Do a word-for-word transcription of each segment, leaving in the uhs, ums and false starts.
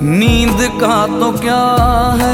नींद का तो क्या है,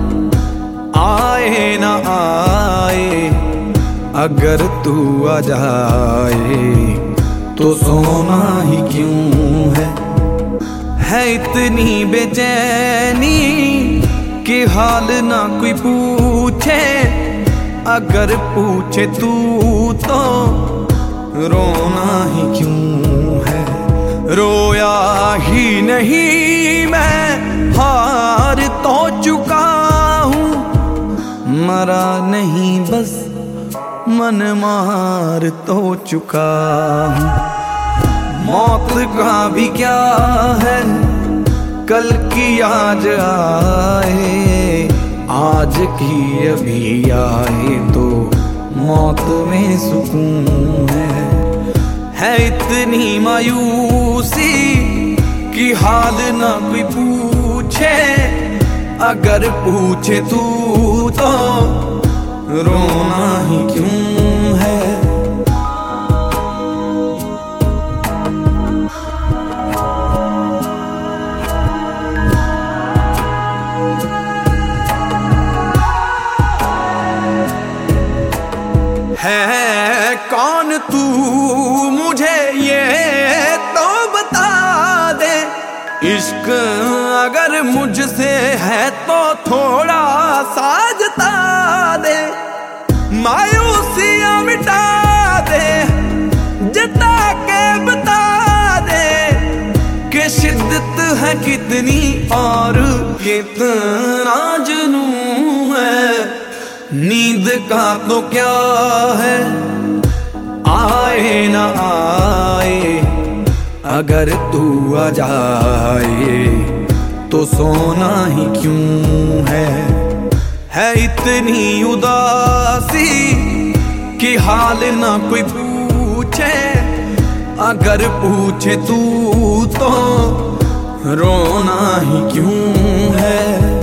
आए ना आए, अगर तू आ जाए तो सोना ही क्यों है। है इतनी बेचैनी कि हाल ना कोई पूछे, अगर पूछे तू तो रोना ही क्यों है। रोया ही नहीं मैं, हार तो चुका हूँ, मरा नहीं बस मन मार तो चुका हूँ। मौत का भी क्या है, कल की आज आए, आज की अभी आए तो मौत में सुकून है। है इतनी मायूसी कि हाल ना कोई पूछे, अगर पूछे तू तो रोना ही क्यों है। है कौन तू मुझे ये तो बता दे, इश्क अगर मुझसे है तो थोड़ा सा जता दे। मायूसियां मिटा दे, जता के बता दे कि शिद्दत है कितनी और कितना जुनून है। नींद का तो क्या है, आए ना आए, अगर तू आ जाए तो सोना ही क्यों है। है इतनी उदासी कि हाल ना कोई पूछे, अगर पूछे तू तो रोना ही क्यों है।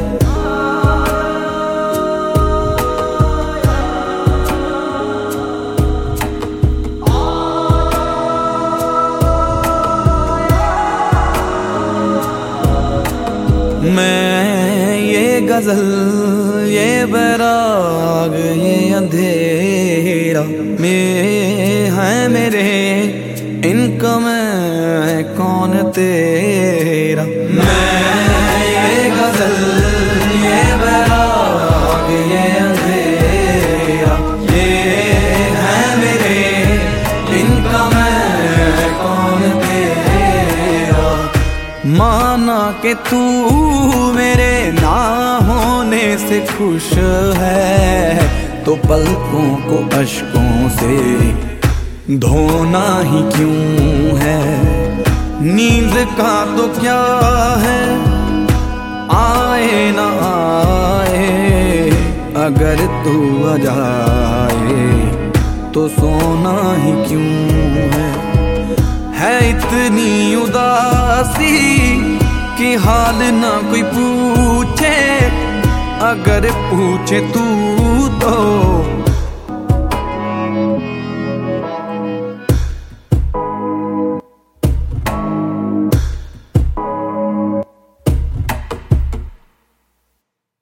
मैं ये गजल, ये बैराग, ये अंधेरा में है मेरे, इनका मैं कौन तेरा। मैं ये गजल, ये बैराग, ये अंधेरा, ये है मेरे, इनका मैं कौन तेरा। माना कि तू मेरे ना होने से खुश है, तो पलकों को अश्कों से धोना ही क्यों है। नींद का तो क्या है, आए ना आए, अगर तू आ जाए तो सोना ही क्यों है। है इतनी उदासी कि हाल ना कोई पूछे, अगर पूछे तू तो